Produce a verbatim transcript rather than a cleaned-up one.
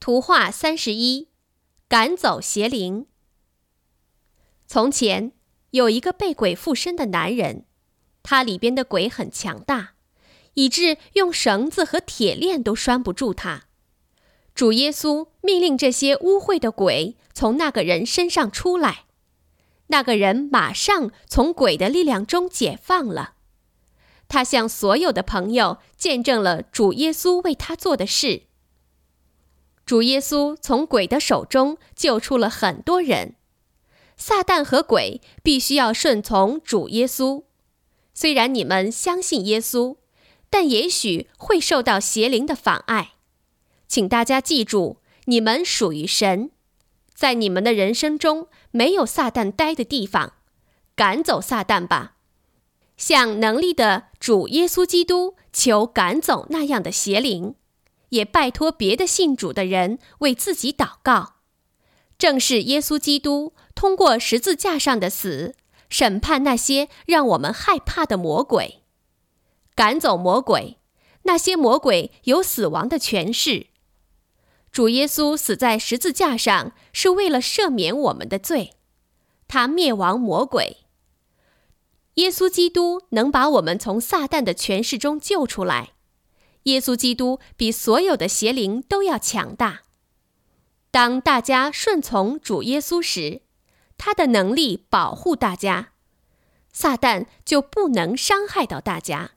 图画三十一，赶走邪灵。从前有一个被鬼附身的男人，他里边的鬼很强大，以致用绳子和铁链都拴不住他。主耶稣命令这些污秽的鬼从那个人身上出来，那个人马上从鬼的力量中解放了。他向所有的朋友见证了主耶稣为他做的事。主耶稣从鬼的手中救出了很多人。撒旦和鬼必须要顺从主耶稣。虽然你们相信耶稣，但也许会受到邪灵的妨碍。请大家记住，你们属于神，在你们的人生中没有撒旦待的地方，赶走撒旦吧。向能力的主耶稣基督求赶走那样的邪灵，也拜托别的信主的人为自己祷告。正是耶稣基督通过十字架上的死，审判那些让我们害怕的魔鬼。赶走魔鬼，那些魔鬼有死亡的权势。主耶稣死在十字架上，是为了赦免我们的罪，他灭亡魔鬼。耶稣基督能把我们从撒旦的权势中救出来。耶稣基督比所有的邪灵都要强大。当大家顺从主耶稣时，他的能力保护大家，撒旦就不能伤害到大家。